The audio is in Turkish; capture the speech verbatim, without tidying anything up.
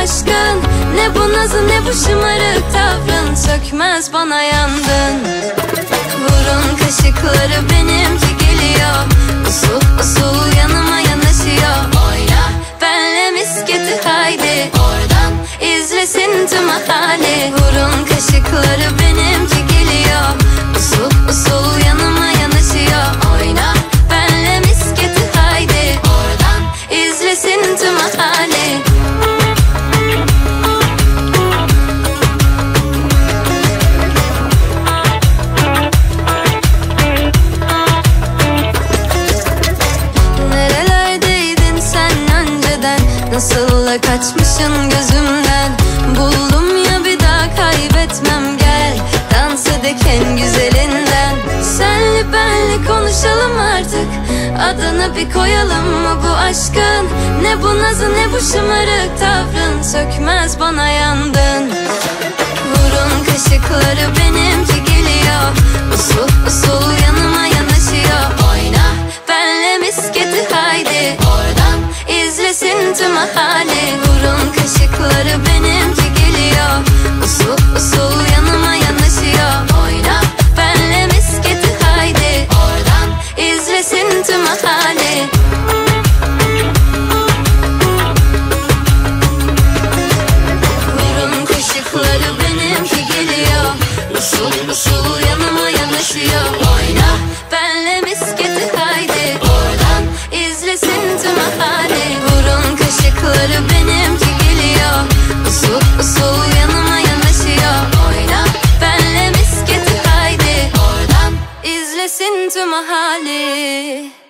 aşkın, ne bu nazı ne bu şımarık tavrın, sökmez bana yandın. Vurun kaşıkları benimki geliyor, usul usul yanıma yanaşıyor. Oyna benle misketi haydi, oradan izlesin tüm ahali. Vurun kaşıkları benimki geliyor, usul usul yanıma yanaşıyor. Oyna benle misketi haydi, oradan izlesin tüm ahali. Nasıl da kaçmışın gözümden, buldum ya bir daha kaybetmem. Gel dans edek en güzelinden, senli benli konuşalım artık, adını bir koyalım mı bu aşkın? Ne bu nazı ne bu şımarık tavrın, sökmez bana yandın. Vurun kaşıkları benimki geliyor, usul usul yanıma yanaşıyor. Oyna benle misketi haydi, oradan izlesin tüm ahali. Vurun kaşıkları benimki geliyor, usul usul yanıma yanaşıyor. Oyna benle misketi haydi, oradan izlesin tüm ahali. Vurun kaşıkları benimki geliyor, usul usul yanıma yanaşıyor. Oyna benle misketi haydi, oradan izlesin tüm ahali. Vurun kaşıkları benimki geliyor, usul usul yanıma yanaşıyor. Oyna benle misketi haydi, oradan izlesin tüm ahali.